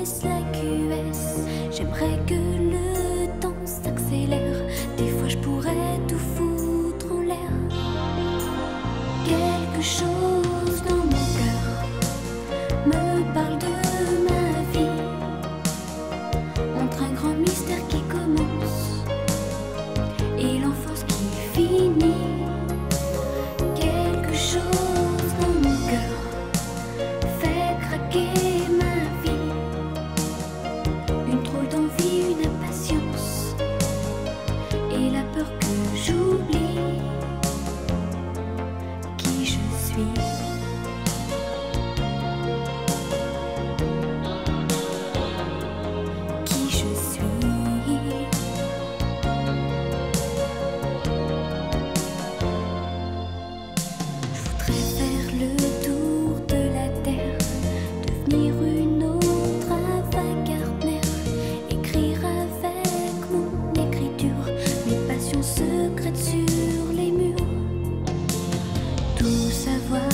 baisse la QS. J'aimerais que le temps s'accélère. Des fois je pourrais tout foutre en l'air. Quelque chose dans mon cœur me parle de ma vie, entre un grand mystère qui commence et l'enfance qui finit. Quelque chose dans mon cœur fait craquer ma vie, une drôle d'envie, une impatience et la peur que j'oublie qui je suis. Qui je suis. Je voudrais faire le tour de la terre, devenir une autre Ava Gardner, écrire avec mon écriture mes passions secrètes sur les murs, tout savoir